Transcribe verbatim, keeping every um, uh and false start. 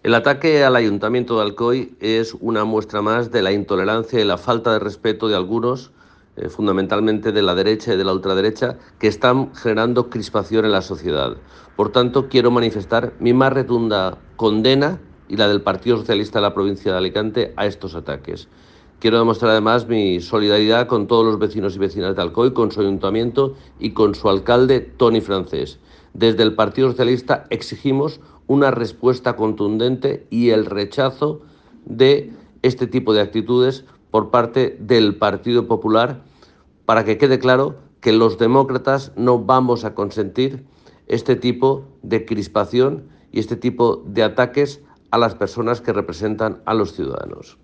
El ataque al Ayuntamiento de Alcoy es una muestra más de la intolerancia y la falta de respeto de algunos, eh, fundamentalmente de la derecha y de la ultraderecha, que están generando crispación en la sociedad. Por tanto, quiero manifestar mi más rotunda condena y la del Partido Socialista de la provincia de Alicante a estos ataques. Quiero demostrar además mi solidaridad con todos los vecinos y vecinas de Alcoy, con su ayuntamiento y con su alcalde, Toni Francés. Desde el Partido Socialista exigimos una respuesta contundente y el rechazo de este tipo de actitudes por parte del Partido Popular, para que quede claro que los demócratas no vamos a consentir este tipo de crispación y este tipo de ataques a las personas que representan a los ciudadanos.